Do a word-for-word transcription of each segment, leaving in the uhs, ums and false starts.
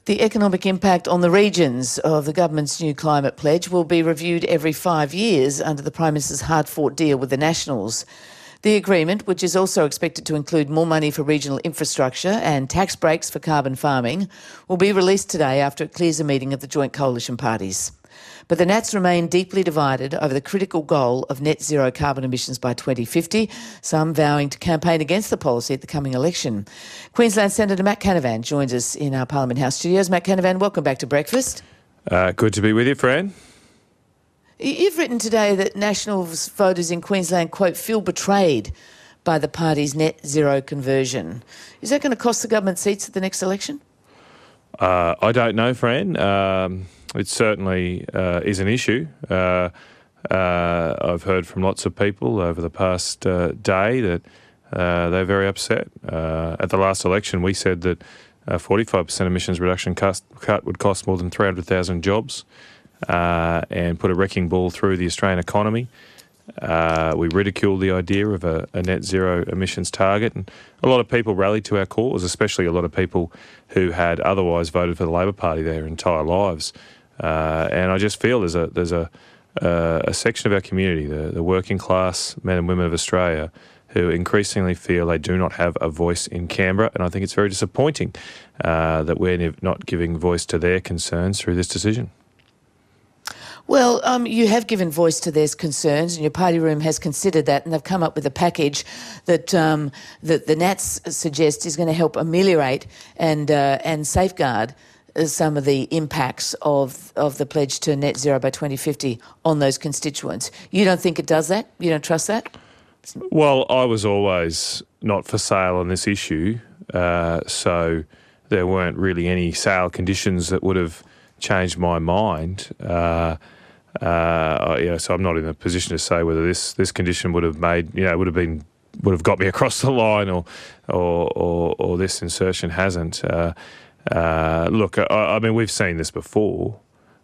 The economic impact on the regions of the government's new climate pledge will be reviewed every five years under the Prime Minister's hard-fought deal with the Nationals. The agreement, which is also expected to include more money for regional infrastructure and tax breaks for carbon farming, will be released today after it clears a meeting of the joint coalition parties. But the Nats remain deeply divided over the critical goal of net zero carbon emissions by twenty fifty, some vowing to campaign against the policy at the coming election. Queensland Senator Matt Canavan joins us in our Parliament House studios. Matt Canavan, welcome back to Breakfast. Uh, good to be with you, Fran. You've written today that Nationals voters in Queensland, quote, feel betrayed by the party's net zero conversion. Is that going to cost the government seats at the next election? Uh, I don't know, Fran. Um, it certainly uh, is an issue. Uh, uh, I've heard from lots of people over the past uh, day that uh, they're very upset. Uh, at the last election, we said that a forty-five percent emissions reduction cut, cut would cost more than three hundred thousand jobs uh, and put a wrecking ball through the Australian economy. Uh, we ridiculed the idea of a, a net zero emissions target, and a lot of people rallied to our cause, especially a lot of people who had otherwise voted for the Labor Party their entire lives. Uh, and I just feel there's a there's a uh, a section of our community, the, the working class men and women of Australia, who increasingly feel they do not have a voice in Canberra, and I think it's very disappointing uh, that we're not giving voice to their concerns through this decision. Well, um, you have given voice to their concerns, and your party room has considered that, and they've come up with a package that um, that the Nats suggest is going to help ameliorate and uh, and safeguard uh, some of the impacts of of the pledge to net zero by twenty fifty on those constituents. You don't think it does that? You don't trust that? Well, I was always not for sale on this issue, uh, so there weren't really any sale conditions that would have changed my mind. Uh, Uh, you know, so I'm not in a position to say whether this, this condition would have made, you know, would have been, would have got me across the line, or, or, or, or this insertion hasn't. Uh, uh, look, I, I mean, we've seen this before.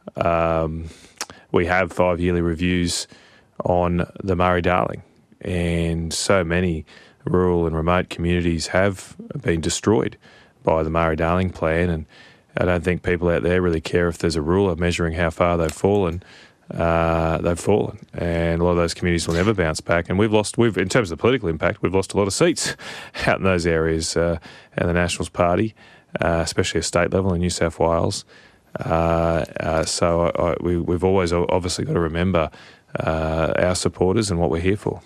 Um, we have five yearly reviews on the Murray-Darling, and so many rural and remote communities have been destroyed by the Murray-Darling plan, and I don't think people out there really care if there's a rule of measuring how far they've fallen. Uh, they've fallen, and a lot of those communities will never bounce back. And we've lost, we've in terms of the political impact, we've lost a lot of seats out in those areas. Uh, and the Nationals Party, uh, especially at state level in New South Wales. Uh, uh, so I, I, we, we've always obviously got to remember uh, our supporters and what we're here for.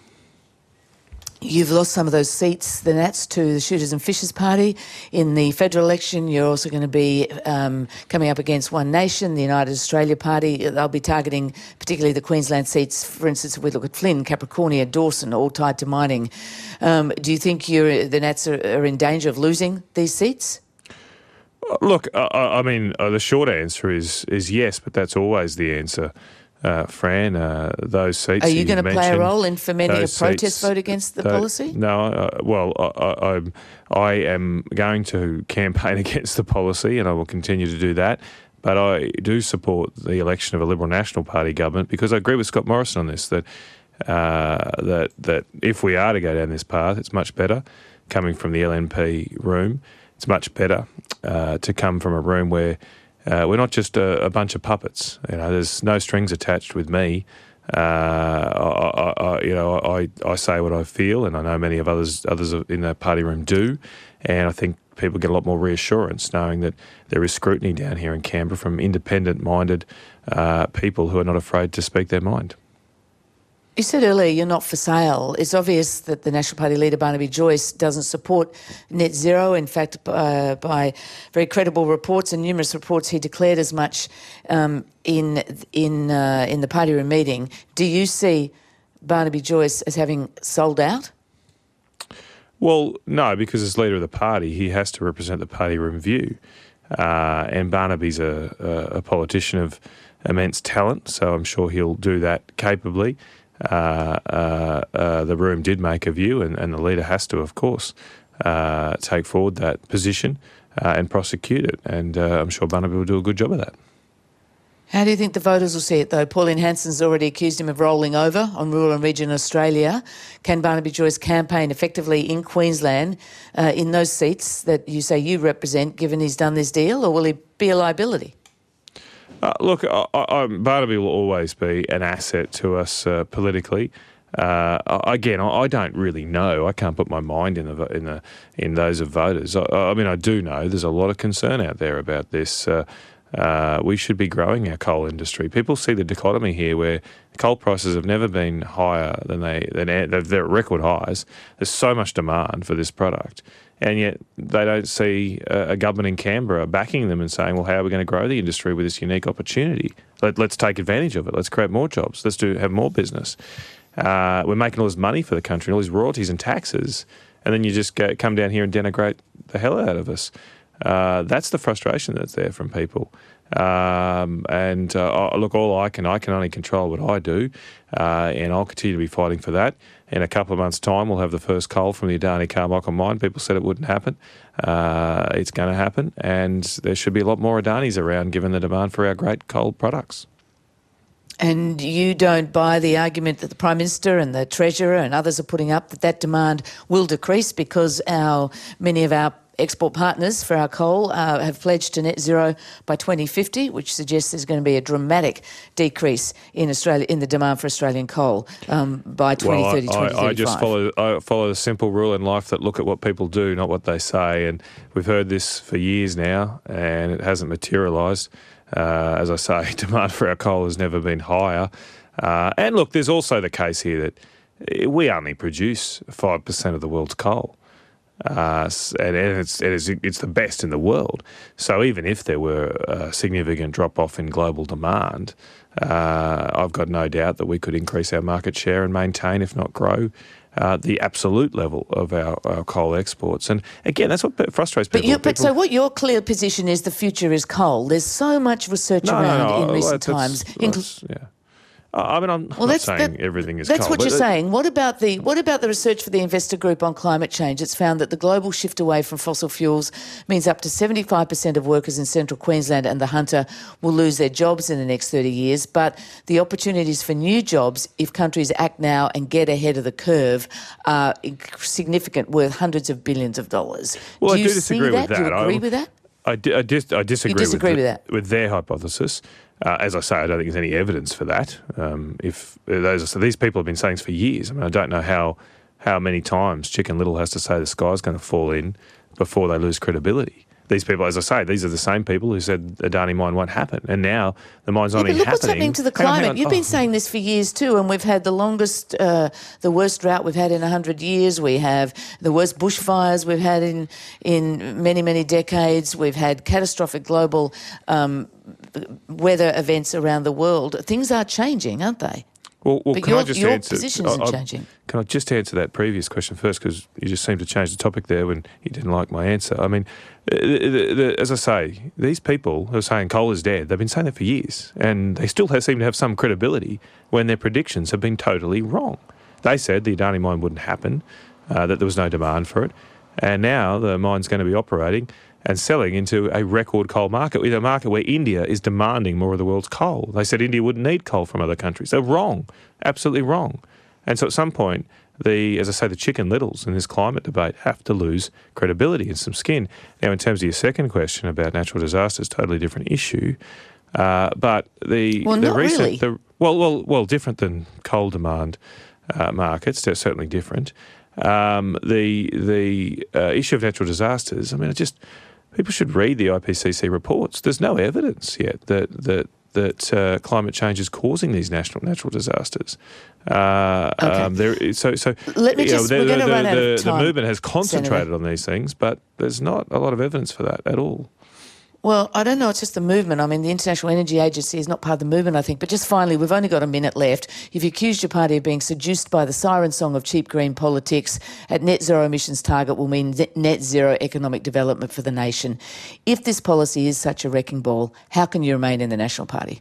You've lost some of those seats, the Nats, to the Shooters and Fishers Party. In the federal election, you're also going to be um, coming up against One Nation, the United Australia Party. They'll be targeting particularly the Queensland seats. For instance, if we look at Flynn, Capricornia, Dawson, all tied to mining. Um, do you think you're, the Nats are, are in danger of losing these seats? Look, I, I mean, uh, the short answer is is yes, but that's always the answer. Uh, Fran, uh, those seats. Are you going to play a role in fomenting a protest seats, vote against the those, policy? No, uh, well, I, I, I'm, I am going to campaign against the policy, and I will continue to do that. But I do support the election of a Liberal National Party government, because I agree with Scott Morrison on this, that uh, that that if we are to go down this path, it's much better coming from the L N P room. It's much better uh, to come from a room where Uh, we're not just a, a bunch of puppets. You know, there's no strings attached with me. Uh, I, I, I, you know, I, I say what I feel, and I know many of others others in the party room do. And I think people get a lot more reassurance knowing that there is scrutiny down here in Canberra from independent-minded uh, people who are not afraid to speak their mind. You said earlier you're not for sale. It's obvious that the National Party leader, Barnaby Joyce, doesn't support net zero. In fact, uh, by very credible reports and numerous reports, he declared as much um, in in uh, in the party room meeting. Do you see Barnaby Joyce as having sold out? Well, no, because as leader of the party, he has to represent the party room view. Uh, and Barnaby's a, a, a politician of immense talent, so I'm sure he'll do that capably. Uh, uh, uh, the room did make a view, and, and the leader has to, of course, uh, take forward that position uh, and prosecute it. And uh, I'm sure Barnaby will do a good job of that. How do you think the voters will see it, though? Pauline Hanson's already accused him of rolling over on rural and regional Australia. Can Barnaby Joyce campaign effectively in Queensland uh, in those seats that you say you represent, given he's done this deal, or will he be a liability? Uh, look, I, I, Barnaby will always be an asset to us uh, politically. Uh, again, I don't really know. I can't put my mind in the in the in those of voters. I, I mean, I do know there's a lot of concern out there about this. Uh, uh, we should be growing our coal industry. People see the dichotomy here, where coal prices have never been higher than they than they're at record highs. There's so much demand for this product, and yet they don't see a, a government in Canberra backing them and saying, "Well, how are we going to grow the industry with this unique opportunity? Let, let's take advantage of it. Let's create more jobs. Let's do have more business." Uh, we're making all this money for the country, all these royalties and taxes, and then you just go, come down here and denigrate the hell out of us. Uh, that's the frustration that's there from people. Um, and uh, look, all I can, I can only control what I do, uh, and I'll continue to be fighting for that. In a couple of months' time, we'll have the first coal from the Adani Carmichael mine. People said it wouldn't happen. Uh, it's going to happen, and there should be a lot more Adanis around, given the demand for our great coal products. And you don't buy the argument that the Prime Minister and the Treasurer and others are putting up that that demand will decrease because our many of our export partners for our coal uh, have pledged to net zero by twenty fifty, which suggests there's going to be a dramatic decrease in Australia in the demand for Australian coal um, by twenty thirty, well, I, twenty thirty-five. I just follow I follow the simple rule in life that look at what people do, not what they say. And we've heard this for years now, and it hasn't materialised. Uh, as I say, demand for our coal has never been higher. Uh, and look, there's also the case here that we only produce five percent of the world's coal. Uh, and it's, it is, it's the best in the world. So even if there were a significant drop-off in global demand, uh, I've got no doubt that we could increase our market share and maintain, if not grow, Uh, the absolute level of our, our coal exports. And again, that's what frustrates people. But, you, but people, so what your clear position is, the future is coal. There's so much research no, around no, no, in well, recent that's, times. That's, Incl- yeah. I mean, I'm well, not saying that, everything is that's coal. That's what you're it, saying. What about the what about the research for the Investor Group on climate change? It's found that the global shift away from fossil fuels means up to seventy-five percent of workers in central Queensland and the Hunter will lose their jobs in the next thirty years. But the opportunities for new jobs, if countries act now and get ahead of the curve, are significant, worth hundreds of billions of dollars. Well, do I you do disagree see with that? that. Do you agree I, with that? I, di- I, dis- I disagree, you disagree with, with, the, that? with their hypothesis. Uh, as I say, I don't think there's any evidence for that. Um, if uh, those, so these people have been saying this for years. I mean, I don't know how how many times Chicken Little has to say the sky's going to fall in before they lose credibility. These people, as I say, these are the same people who said Adani mine won't happen, and now the mine's yeah, only but look happening. what's happening to the climate. You've oh. been saying this for years too, and we've had the longest, uh, the worst drought we've had in one hundred years. We have the worst bushfires we've had in in many, many decades. We've had catastrophic global um, weather events around the world. Things are changing, aren't they? Well, well but can your, I just your answer, position I, isn't I, changing. Can I just answer that previous question first, because you just seemed to change the topic there when you didn't like my answer. I mean, the, the, the, as I say, these people who are saying coal is dead, they've been saying that for years, and they still have, seem to have some credibility when their predictions have been totally wrong. They said the Adani mine wouldn't happen, uh, that there was no demand for it, and now the mine's going to be operating and selling into a record coal market, with a market where India is demanding more of the world's coal. They said India wouldn't need coal from other countries. They're wrong, absolutely wrong. And so at some point, the, as I say, the Chicken Littles in this climate debate have to lose credibility and some skin. Now, in terms of your second question about natural disasters, totally different issue. Uh, but the well, the not recent, really. the, well, well, well, different than coal demand uh, markets. They're certainly different. Um, the the uh, issue of natural disasters. I mean, it just people should read the I P C C reports. There's no evidence yet that that that uh, climate change is causing these national natural disasters. Uh, okay. um, there, so, so Let me just, know, the, we're going to the, run out the, of time, the movement has concentrated Senator. on these things, but there's not a lot of evidence for that at all. Well, I don't know, it's just the movement. I mean, the International Energy Agency is not part of the movement, I think. But just finally, we've only got a minute left. You've accused your party of being seduced by the siren song of cheap green politics. At net zero emissions target will mean net zero economic development for the nation. If this policy is such a wrecking ball, how can you remain in the National Party?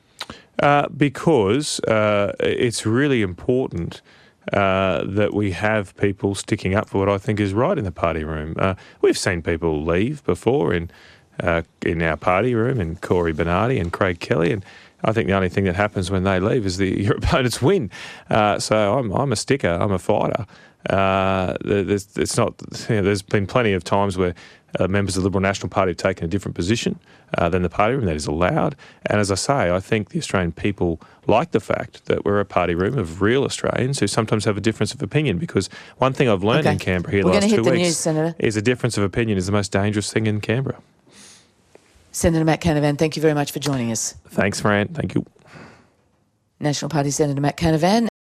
Uh, because uh, it's really important uh, that we have people sticking up for what I think is right in the party room. Uh, we've seen people leave before in uh, in our party room, and Corey Bernardi and Craig Kelly, and I think the only thing that happens when they leave is the your opponents win. Uh, so I'm I'm a sticker. I'm a fighter. Uh, there's, it's not. You know, there's been plenty of times where uh, members of the Liberal National Party have taken a different position uh, than the party room. That is allowed. And as I say, I think the Australian people like the fact that we're a party room of real Australians who sometimes have a difference of opinion. Because one thing I've learned Okay. in Canberra here We're the last gonna two hit the weeks news, Senator. is a difference of opinion is the most dangerous thing in Canberra. Senator Matt Canavan, thank you very much for joining us. Thanks, Fran. Thank you. National Party Senator Matt Canavan.